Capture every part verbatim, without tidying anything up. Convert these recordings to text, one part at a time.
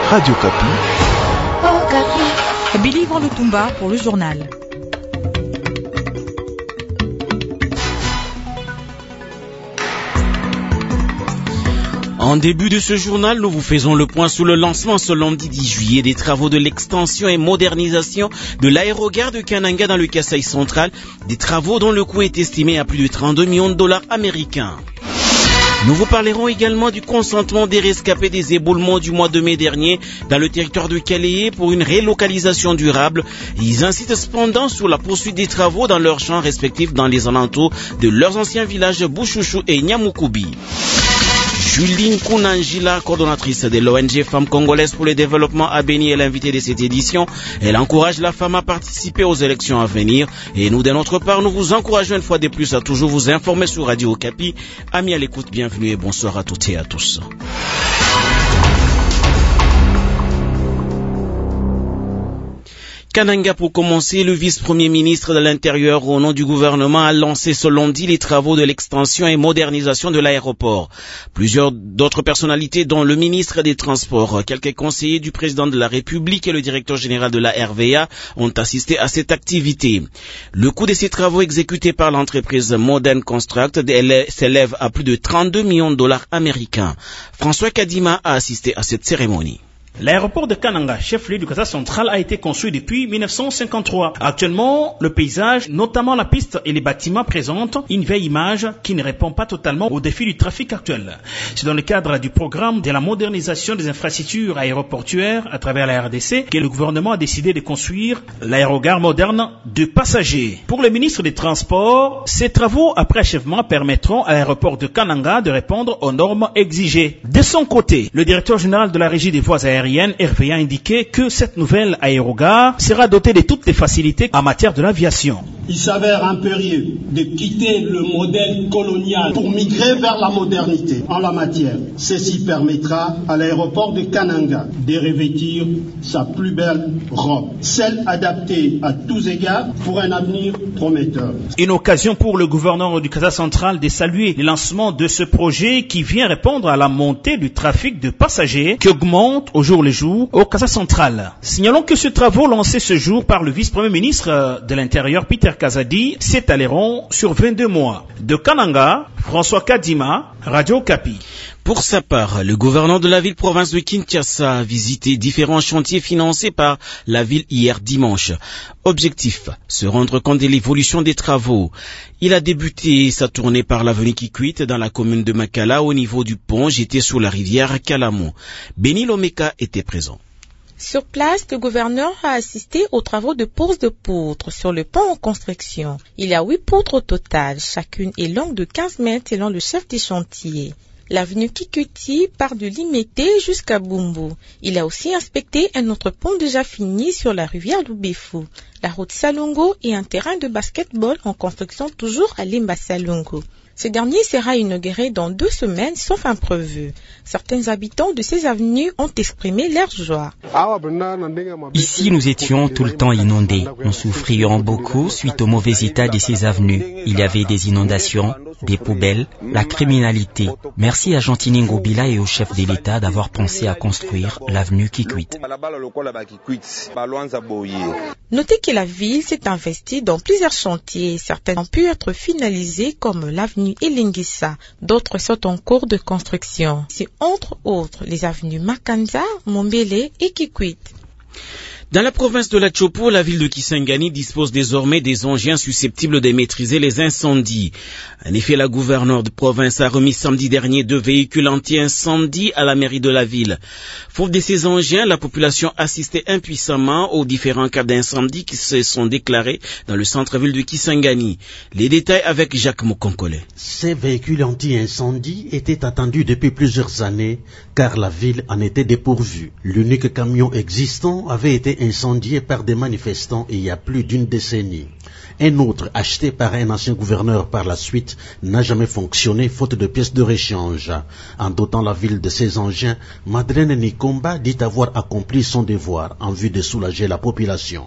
Radio Kapi. Oh, Kapi. Billy Grand Lutumba pour le journal. En début de ce journal, nous vous faisons le point sur le lancement ce lundi dix juillet des travaux de l'extension et modernisation de l'aérogare de Kananga dans le Kasaï central, des travaux dont le coût est estimé à plus de trente-deux millions de dollars américains. Nous vous parlerons également du consentement des rescapés des éboulements du mois de mai dernier dans le territoire de Kaléé pour une relocalisation durable. Ils incitent cependant sur la poursuite des travaux dans leurs champs respectifs dans les alentours de leurs anciens villages Bouchouchou et Nyamukubi. Julie Nkunanjila, coordonnatrice de l'O N G Femmes Congolaises pour le Développement, a béni et l'invité de cette édition. Elle encourage la femme à participer aux élections à venir. Et nous, de notre part, nous vous encourageons une fois de plus à toujours vous informer sur Radio Kapi. Amis à l'écoute, bienvenue et bonsoir à toutes et à tous. Kananga, pour commencer, le vice-premier ministre de l'Intérieur au nom du gouvernement a lancé ce lundi les travaux de l'extension et modernisation de l'aéroport. Plusieurs d'autres personnalités, dont le ministre des Transports, quelques conseillers du président de la République et le directeur général de la R V A ont assisté à cette activité. Le coût de ces travaux exécutés par l'entreprise Modern Construct s'élève à plus de trente-deux millions de dollars américains. François Kadima a assisté à cette cérémonie. L'aéroport de Kananga, chef-lieu du Kasaï central, a été construit depuis mille neuf cent cinquante-trois. Actuellement, le paysage, notamment la piste et les bâtiments, présentent une vieille image qui ne répond pas totalement aux défis du trafic actuel. C'est dans le cadre du programme de la modernisation des infrastructures aéroportuaires à travers la R D C que le gouvernement a décidé de construire l'aérogare moderne de passagers. Pour le ministre des Transports, ces travaux après achèvement permettront à l'aéroport de Kananga de répondre aux normes exigées. De son côté, le directeur général de la régie des voies aériennes R V A a indiqué que cette nouvelle aérogare sera dotée de toutes les facilités en matière de l'aviation. Il s'avère impérieux de quitter le modèle colonial pour migrer vers la modernité en la matière. Ceci permettra à l'aéroport de Kananga de revêtir sa plus belle robe, celle adaptée à tous égards pour un avenir prometteur. Une occasion pour le gouverneur du Kasaï central de saluer le lancement de ce projet qui vient répondre à la montée du trafic de passagers qui augmente au jour le jour au Kasaï central. Signalons que ce travaux lancé ce jour par le vice-premier ministre de l'Intérieur Peter Kazadi s'étaleront sur vingt-deux mois. De Kananga, François Kadima, Radio Kapi. Pour sa part, le gouverneur de la ville-province de Kinshasa a visité différents chantiers financés par la ville hier dimanche. Objectif, se rendre compte de l'évolution des travaux. Il a débuté sa tournée par l'avenue Kikwit dans la commune de Makala au niveau du pont jeté sur la rivière Kalamo. Béni Lomeka était présent. Sur place, le gouverneur a assisté aux travaux de pose de poutres sur le pont en construction. Il y a huit poutres au total, chacune est longue de quinze mètres selon le chef des chantiers. L'avenue Kikuti part de Limete jusqu'à Bumbu. Il a aussi inspecté un autre pont déjà fini sur la rivière Lubefu. La route Salungo et un terrain de basketball en construction toujours à Limba Salungo. Ce dernier sera inauguré dans deux semaines, sauf imprévu. Certains habitants de ces avenues ont exprimé leur joie. Ici, nous étions tout le temps inondés. Nous souffrions beaucoup suite au mauvais état de ces avenues. Il y avait des inondations, des poubelles, la criminalité. Merci à Gentini Ngobila et au chef de l'État d'avoir pensé à construire l'avenue Kikwit. Notez que la ville s'est investie dans plusieurs chantiers. Certains ont pu être finalisés comme l'avenue Elingissa. D'autres sont en cours de construction. C'est entre autres les avenues Makanza, Mombele et Kikwit. Dans la province de la Chopo, la ville de Kisangani dispose désormais des engins susceptibles de maîtriser les incendies. En effet, la gouverneure de province a remis samedi dernier deux véhicules anti-incendie à la mairie de la ville. Faute de ces engins, la population assistait impuissamment aux différents cas d'incendie qui se sont déclarés dans le centre-ville de Kisangani. Les détails avec Jacques Mokonkole. Ces véhicules anti-incendie étaient attendus depuis plusieurs années car la ville en était dépourvue. L'unique camion existant avait été incendié par des manifestants il y a plus d'une décennie. Un autre, acheté par un ancien gouverneur par la suite, n'a jamais fonctionné faute de pièces de réchange. En dotant la ville de ces engins, Madeleine Nikomba dit avoir accompli son devoir en vue de soulager la population.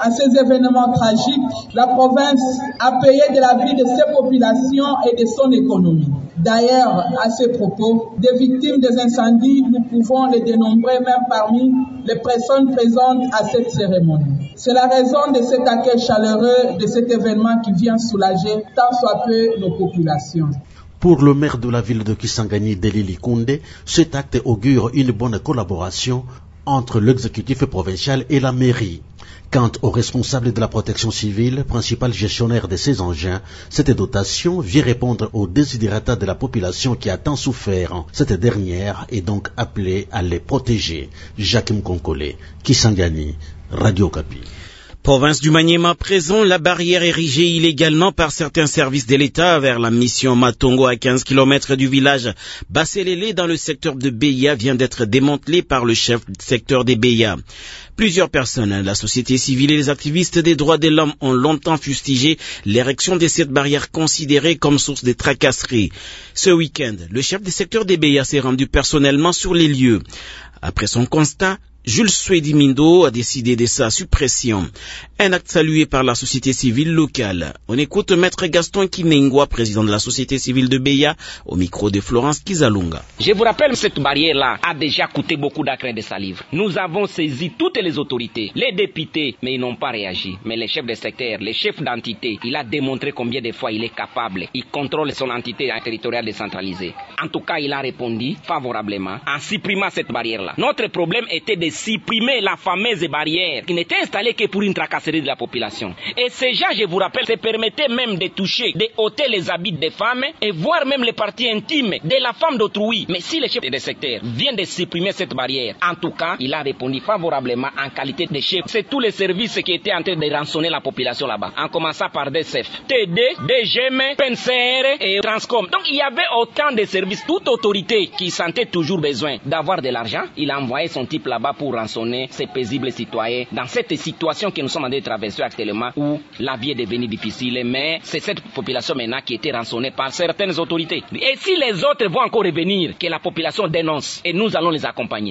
à ces événements tragiques, la province a payé de la vie de ses populations et de son économie. D'ailleurs, à ce propos, des victimes des incendies, nous pouvons les dénombrer même parmi les personnes présentes à cette cérémonie. C'est la raison de cet accueil chaleureux, de cet événement qui vient soulager tant soit peu nos populations. Pour le maire de la ville de Kisangani, Delili Koundé, cet acte augure une bonne collaboration entre l'exécutif provincial et la mairie. Quant aux responsables de la protection civile, principal gestionnaire de ces engins, cette dotation vient répondre aux desiderata de la population qui a tant souffert. Cette dernière est donc appelée à les protéger. Jacques Mkonkole, Kisangani, Radio Okapi. Province du Maniema présent, la barrière érigée illégalement par certains services de l'État vers la mission Matongo à quinze kilomètres du village Basselélé dans le secteur de Beya vient d'être démantelée par le chef du secteur des Beya. Plusieurs personnes, la société civile et les activistes des droits de l'homme ont longtemps fustigé l'érection de cette barrière considérée comme source de tracasseries. Ce week-end, le chef du secteur des Beya s'est rendu personnellement sur les lieux. Après son constat, Jules Swedimindo a décidé de sa suppression. Un acte salué par la société civile locale. On écoute Maître Gaston Kinengwa, président de la société civile de Beya, au micro de Florence Kizalunga. Je vous rappelle, cette barrière-là a déjà coûté beaucoup d'acre et de salive. Nous avons saisi toutes les autorités, les députés, mais ils n'ont pas réagi. Mais les chefs de secteur, les chefs d'entité, il a démontré combien de fois il est capable. Il contrôle son entité territoriale décentralisée. En tout cas, il a répondu favorablement en supprimant cette barrière-là. Notre problème était de supprimer la fameuse barrière qui n'était installée que pour une tracasserie de la population. Et ces gens, je vous rappelle, se permettaient même de toucher, de ôter les habits des femmes et voir même les parties intimes de la femme d'autrui. Mais si le chef de secteur vient de supprimer cette barrière, en tout cas, il a répondu favorablement en qualité de chef. C'est tous les services qui étaient en train de rançonner la population là-bas, en commençant par D S F, T D, D G M, P N C R et Transcom. Donc il y avait autant de services, toute autorité qui sentait toujours besoin d'avoir de l'argent. Il a envoyé son type là-bas pour rançonner ces paisibles citoyens dans cette situation que nous sommes en train de traverser actuellement où la vie est devenue difficile, mais c'est cette population maintenant qui a été rançonnée par certaines autorités. Et si les autres vont encore revenir, que la population dénonce et nous allons les accompagner.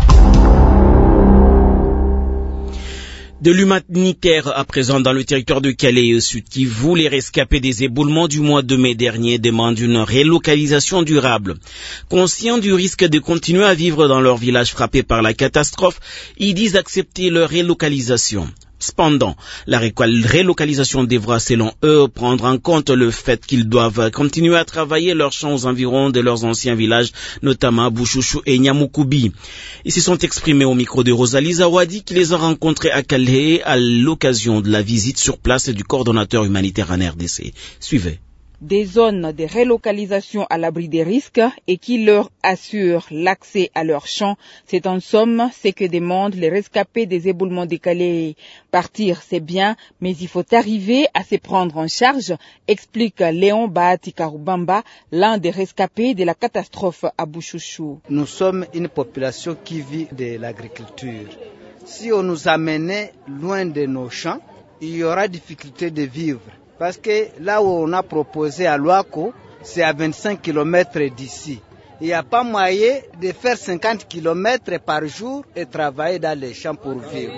De l'humanitaire à présent dans le territoire de Calais et au Sud Kivu, les rescapés des éboulements du mois de mai dernier demandent une relocalisation durable. Conscients du risque de continuer à vivre dans leur village frappé par la catastrophe, ils disent accepter leur relocalisation. Cependant, la relocalisation devra, selon eux, prendre en compte le fait qu'ils doivent continuer à travailler leurs champs aux environs de leurs anciens villages, notamment Bouchouchou et Nyamukubi. Ils se sont exprimés au micro de Rosalie Zawadi, qui les a rencontrés à Calais à l'occasion de la visite sur place du coordonnateur humanitaire en R D C. Suivez. Des zones de relocalisation à l'abri des risques et qui leur assurent l'accès à leurs champs. C'est en somme ce que demandent les rescapés des éboulements de Calais. Partir, c'est bien, mais il faut arriver à se prendre en charge, explique Léon Bahati Karubamba, l'un des rescapés de la catastrophe à Bouchouchou. Nous sommes une population qui vit de l'agriculture. Si on nous amenait loin de nos champs, il y aura difficulté de vivre. Parce que là où on a proposé à Loaco, c'est à vingt-cinq kilomètres d'ici. Il n'y a pas moyen de faire cinquante kilomètres par jour et travailler dans les champs pour vivre.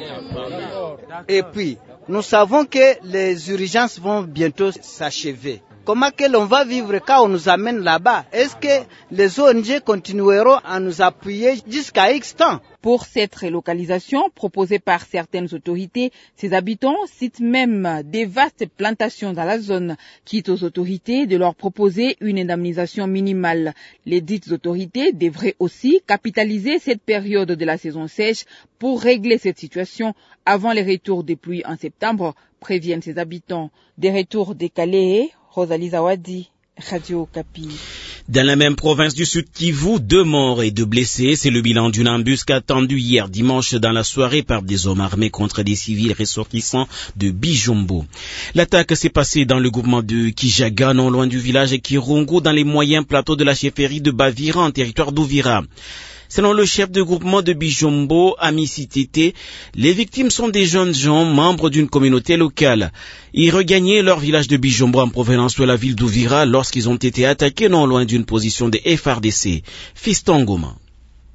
Et puis, nous savons que les urgences vont bientôt s'achever. Comment que l'on va vivre quand on nous amène là-bas? Est-ce que les O N G continueront à nous appuyer jusqu'à X temps? Pour cette relocalisation proposée par certaines autorités, ces habitants citent même des vastes plantations dans la zone, quitte aux autorités de leur proposer une indemnisation minimale. Les dites autorités devraient aussi capitaliser cette période de la saison sèche pour régler cette situation avant les retours des pluies en septembre, préviennent ces habitants. Des retours décalés, Rosalie Zawadi, Radio Okapi. Dans la même province du Sud Kivu, deux morts et deux blessés, c'est le bilan d'une embuscade attendue hier dimanche dans la soirée par des hommes armés contre des civils ressortissants de Bijombo. L'attaque s'est passée dans le groupement de Kijaga, non loin du village Kirungu, dans les moyens plateaux de la chefferie de Bavira, en territoire d'Ouvira. Selon le chef de groupement de Bijombo, Amissi Tété, les victimes sont des jeunes gens membres d'une communauté locale. Ils regagnaient leur village de Bijombo en provenance de la ville d'Ouvira lorsqu'ils ont été attaqués non loin d'une position des F R D C. Fiston Goma.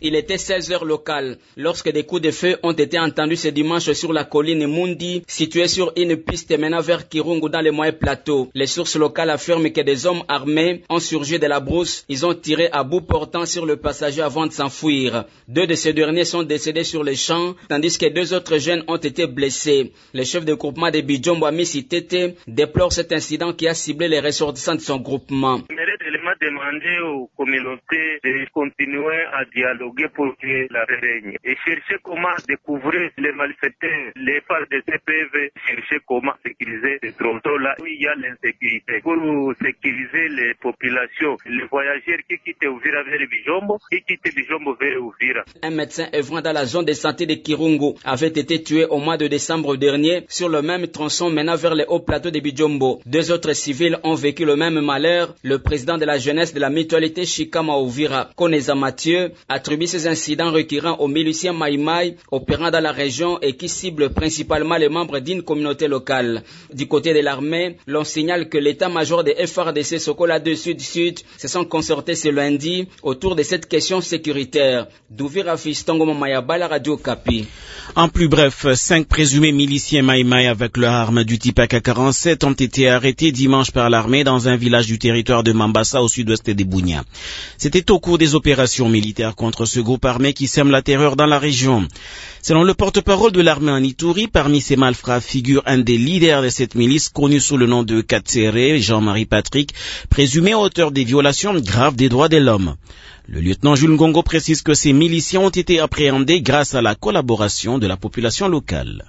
Il était seize heures locales lorsque des coups de feu ont été entendus ce dimanche sur la colline Mundi, située sur une piste menant vers Kirungu dans les moyens plateaux. Les sources locales affirment que des hommes armés ont surgi de la brousse. Ils ont tiré à bout portant sur le passager avant de s'enfuir. Deux de ces derniers sont décédés sur les champs, tandis que deux autres jeunes ont été blessés. Le chef de groupement de Bijombo, Amisi Tete, déplore cet incident qui a ciblé les ressortissants de son groupement. Il m'a demandé aux communautés de continuer à dialoguer pour que la paix règne et chercher comment découvrir les malfaiteurs, les phases de C P V, chercher comment sécuriser ces tronçons-là où il y a l'insécurité, pour sécuriser les populations, les voyageurs qui quittent Uvira vers Bijombo, qui quittent Bijombo vers Uvira. Un médecin œuvrant dans la zone de santé de Kirungu avait été tué au mois de décembre dernier sur le même tronçon menant vers les hauts plateaux de Bijombo. Deux autres civils ont vécu le même malheur. Le président de la jeunesse de la mutualité Shikama Uvira, Koneza Mathieu, attribue ces incidents récurrents aux miliciens Maïmaï opérant dans la région et qui ciblent principalement les membres d'une communauté locale. Du côté de l'armée, l'on signale que l'état-major des F R D C Sokola deux Sud-Sud se sont concertés ce lundi autour de cette question sécuritaire. D'Uvira Fistongo Mayaba, la radio Kapi. En plus bref, cinq présumés miliciens Maïmaï avec leurs armes du type A K quarante-sept ont été arrêtés dimanche par l'armée dans un village du territoire de Mambasa au sud-ouest des Bunia. C'était au cours des opérations militaires contre ce groupe armé qui sème la terreur dans la région. Selon le porte-parole de l'armée en Ituri, parmi ces malfrats figure un des leaders de cette milice connu sous le nom de Katsere, Jean-Marie Patrick, présumé auteur des violations graves des droits de l'homme. Le lieutenant Jules Ngongo précise que ces miliciens ont été appréhendés grâce à la collaboration de la population locale.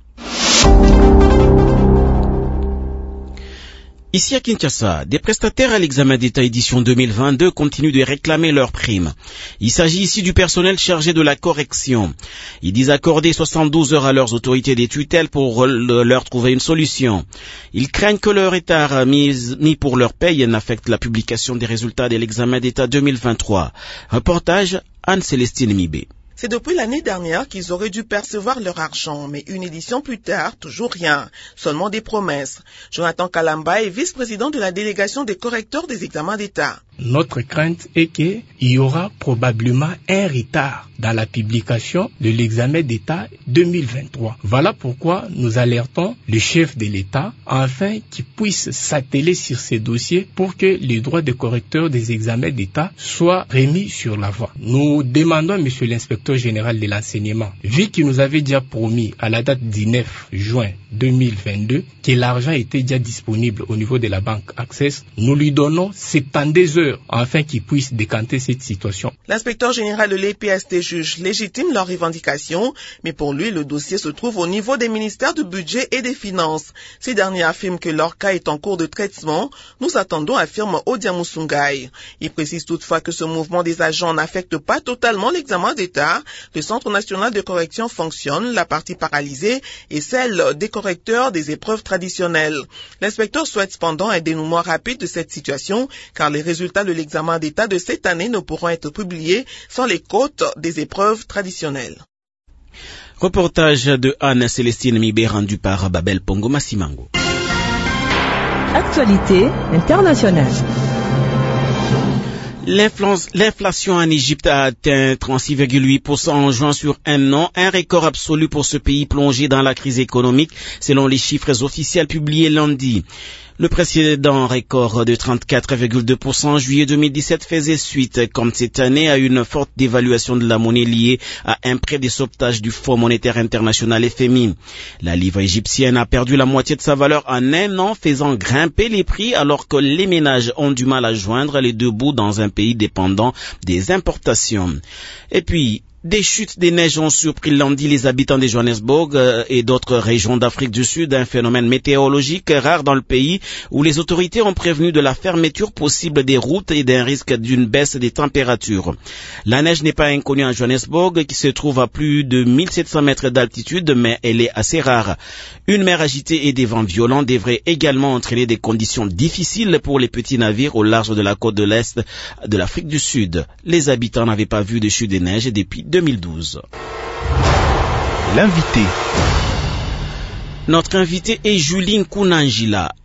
Ici à Kinshasa, des prestataires à l'examen d'État édition deux mille vingt-deux continuent de réclamer leurs primes. Il s'agit ici du personnel chargé de la correction. Ils disent accorder soixante-douze heures à leurs autorités des tutelles pour leur trouver une solution. Ils craignent que leur retard mis, mis pour leur paye n'affecte la publication des résultats de l'examen d'État deux mille vingt-trois. Reportage Anne-Célestine Mibé. C'est depuis l'année dernière qu'ils auraient dû percevoir leur argent, mais une édition plus tard, toujours rien, seulement des promesses. Jonathan Kalamba est vice-président de la délégation des correcteurs des examens d'État. Notre crainte est qu'il y aura probablement un retard dans la publication de l'examen d'État deux mille vingt-trois. Voilà pourquoi nous alertons le chef de l'État afin qu'il puisse s'atteler sur ces dossiers pour que les droits des correcteurs des examens d'État soient remis sur la voie. Nous demandons, monsieur l'inspecteur général de l'enseignement, vu qu'il nous avait déjà promis à la date dix-neuf juin deux mille vingt-deux que l'argent était déjà disponible au niveau de la banque Access, nous lui donnons soixante-douze heures afin qu'il puisse décanter cette situation. L'inspecteur général de l'E P S T juge légitime leurs revendications, mais pour lui, le dossier se trouve au niveau des ministères du budget et des finances. Ces derniers affirment que leur cas est en cours de traitement. Nous attendons, affirme Odia Musungai. Il précise toutefois que ce mouvement des agents n'affecte pas totalement l'examen d'État. Le Centre national de correction fonctionne, la partie paralysée est celle des correcteurs des épreuves traditionnelles. L'inspecteur souhaite cependant un dénouement rapide de cette situation, car les résultats de l'examen d'État de cette année ne pourront être publiés sans les cotes des épreuves traditionnelles. Reportage de Anne-Célestine Mibé rendu par Babel Pongo Massimango. Actualité internationale. L'inflation en Égypte a atteint trente-six virgule huit pour cent en juin sur un an, un record absolu pour ce pays plongé dans la crise économique, selon les chiffres officiels publiés lundi. Le précédent record de trente-quatre virgule deux pour cent en juillet deux mille dix-sept faisait suite, comme cette année, à une forte dévaluation de la monnaie liée à un prêt de sauvetage du Fonds monétaire international F M I. La livre égyptienne a perdu la moitié de sa valeur en un an, faisant grimper les prix alors que les ménages ont du mal à joindre les deux bouts dans un pays dépendant des importations. Et puis, des chutes des neiges ont surpris lundi les habitants de Johannesburg euh, et d'autres régions d'Afrique du Sud, un phénomène météorologique rare dans le pays où les autorités ont prévenu de la fermeture possible des routes et d'un risque d'une baisse des températures. La neige n'est pas inconnue à Johannesburg qui se trouve à plus de mille sept cents mètres d'altitude, mais elle est assez rare. Une mer agitée et des vents violents devraient également entraîner des conditions difficiles pour les petits navires au large de la côte de l'Est de l'Afrique du Sud. Les habitants n'avaient pas vu de chute des neiges depuis deux mille douze. L'invité. Notre invité est Juline Kounangila.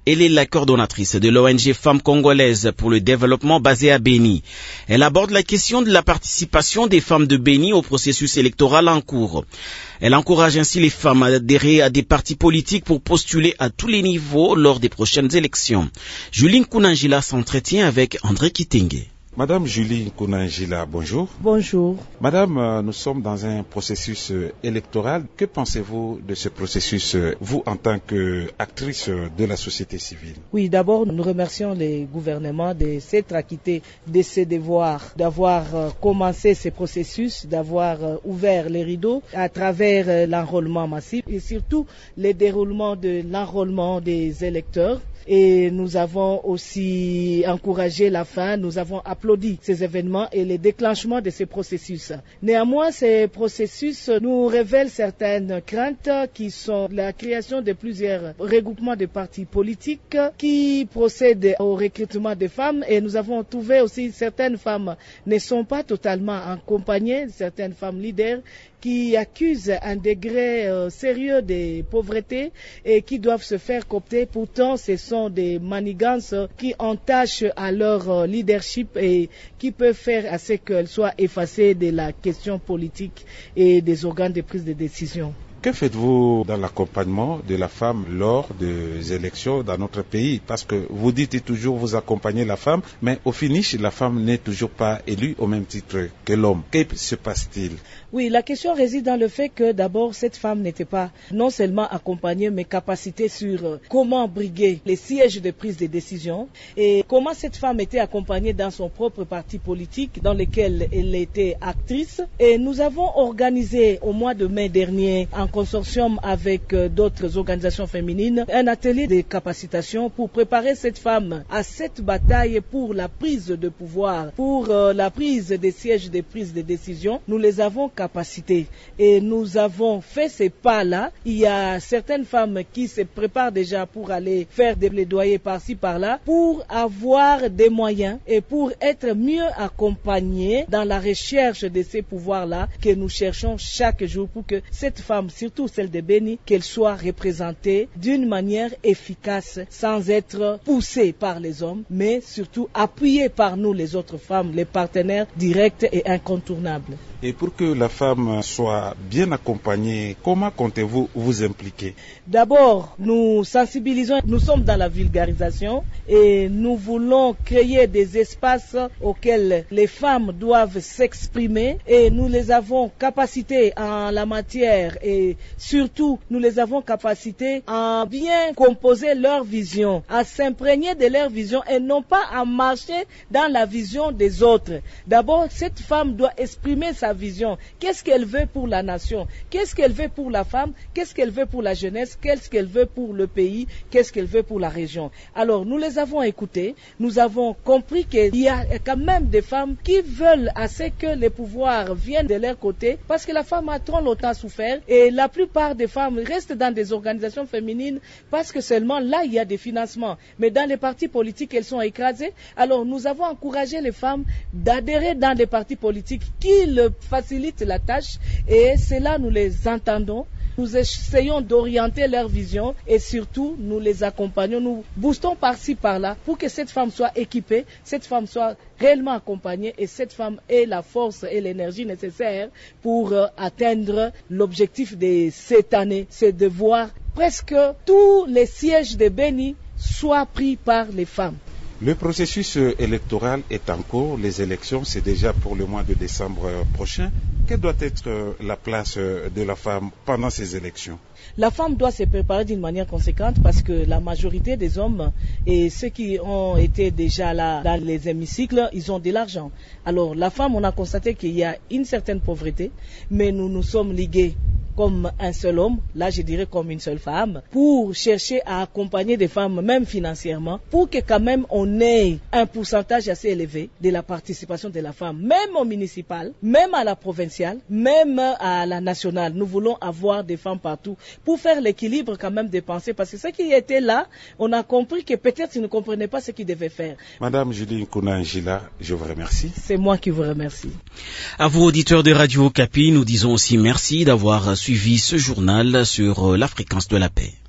Elle est la coordonnatrice de l'O N G Femmes Congolaises pour le développement basée à Béni. Elle aborde la question de la participation des femmes de Béni au processus électoral en cours. Elle encourage ainsi les femmes à adhérer à des partis politiques pour postuler à tous les niveaux lors des prochaines élections. Julie Nkunangila s'entretient avec André Kitenge. Madame Julie Nkunangila, bonjour. Bonjour. Madame, nous sommes dans un processus électoral. Que pensez-vous de ce processus, vous en tant qu'actrice de la société civile? Oui, d'abord, nous remercions les gouvernements de s'être acquittés de ces devoirs, d'avoir commencé ce processus, d'avoir ouvert les rideaux à travers l'enrôlement massif et surtout le déroulement de l'enrôlement des électeurs. Et nous avons aussi encouragé la fin, nous avons applaudi ces événements et le déclenchement de ces processus. Néanmoins, ces processus nous révèlent certaines craintes qui sont la création de plusieurs regroupements de partis politiques qui procèdent au recrutement des femmes et nous avons trouvé aussi certaines femmes ne sont pas totalement accompagnées, certaines femmes leaders qui accusent un degré euh, sérieux de pauvreté et qui doivent se faire coopter. Pourtant, ce sont des manigances qui entachent à leur leadership et qui peuvent faire à ce qu'elles soient effacées de la question politique et des organes de prise de décision. Que faites-vous dans l'accompagnement de la femme lors des élections dans notre pays? Parce que vous dites toujours vous accompagnez la femme, mais au finish, la femme n'est toujours pas élue au même titre que l'homme. Que se passe-t-il? Oui, la question réside dans le fait que d'abord, cette femme n'était pas non seulement accompagnée, mais capacitée sur comment briguer les sièges de prise de décision et comment cette femme était accompagnée dans son propre parti politique dans lequel elle était actrice. Et nous avons organisé au mois de mai dernier, en consortium avec d'autres organisations féminines, un atelier de capacitation pour préparer cette femme à cette bataille pour la prise de pouvoir, pour la prise des sièges de prise de décision. Nous les avons capacité et nous avons fait ces pas-là. Il y a certaines femmes qui se préparent déjà pour aller faire des plaidoyers par-ci par-là pour avoir des moyens et pour être mieux accompagnées dans la recherche de ces pouvoirs-là que nous cherchons chaque jour pour que cette femme, surtout celle de Béni, qu'elle soit représentée d'une manière efficace sans être poussée par les hommes, mais surtout appuyée par nous les autres femmes, les partenaires directs et incontournables. Et pour que la femme soit bien accompagnée, comment comptez-vous vous impliquer? D'abord, nous sensibilisons, nous sommes dans la vulgarisation et nous voulons créer des espaces auxquels les femmes doivent s'exprimer et nous les avons capacité en la matière et surtout nous les avons capacité à bien composer leur vision, à s'imprégner de leur vision et non pas à marcher dans la vision des autres. D'abord, cette femme doit exprimer sa vision. Qu'est-ce qu'elle veut pour la nation? Qu'est-ce qu'elle veut pour la femme? Qu'est-ce qu'elle veut pour la jeunesse? Qu'est-ce qu'elle veut pour le pays? Qu'est-ce qu'elle veut pour la région? Alors, nous les avons écoutés. Nous avons compris qu'il y a quand même des femmes qui veulent assez que les pouvoirs viennent de leur côté parce que la femme a trop longtemps souffert et la plupart des femmes restent dans des organisations féminines parce que seulement là, il y a des financements. Mais dans les partis politiques, elles sont écrasées. Alors, nous avons encouragé les femmes d'adhérer dans les partis politiques qui le facilite la tâche et c'est là nous les entendons. Nous essayons d'orienter leur vision et surtout nous les accompagnons, nous boostons par-ci par-là pour que cette femme soit équipée, cette femme soit réellement accompagnée et cette femme ait la force et l'énergie nécessaires pour euh, atteindre l'objectif de cette année, c'est de voir presque tous les sièges de Béni soient pris par les femmes. Le processus électoral est en cours, les élections c'est déjà pour le mois de décembre prochain. Quelle doit être la place de la femme pendant ces élections? La femme doit se préparer d'une manière conséquente parce que la majorité des hommes et ceux qui ont été déjà là dans les hémicycles, ils ont de l'argent. Alors la femme, on a constaté qu'il y a une certaine pauvreté, mais nous nous sommes ligués comme un seul homme, là je dirais comme une seule femme, pour chercher à accompagner des femmes, même financièrement, pour que quand même on ait un pourcentage assez élevé de la participation de la femme, même au municipal, même à la provinciale, même à la nationale. Nous voulons avoir des femmes partout pour faire l'équilibre quand même des pensées, parce que ceux qui étaient là, on a compris que peut-être ils ne comprenaient pas ce qu'ils devaient faire. Madame Julie Nkunangila, je vous remercie. C'est moi qui vous remercie. À vous auditeurs de Radio Okapi, nous disons aussi merci d'avoir suivi ce journal sur la fréquence de la paix.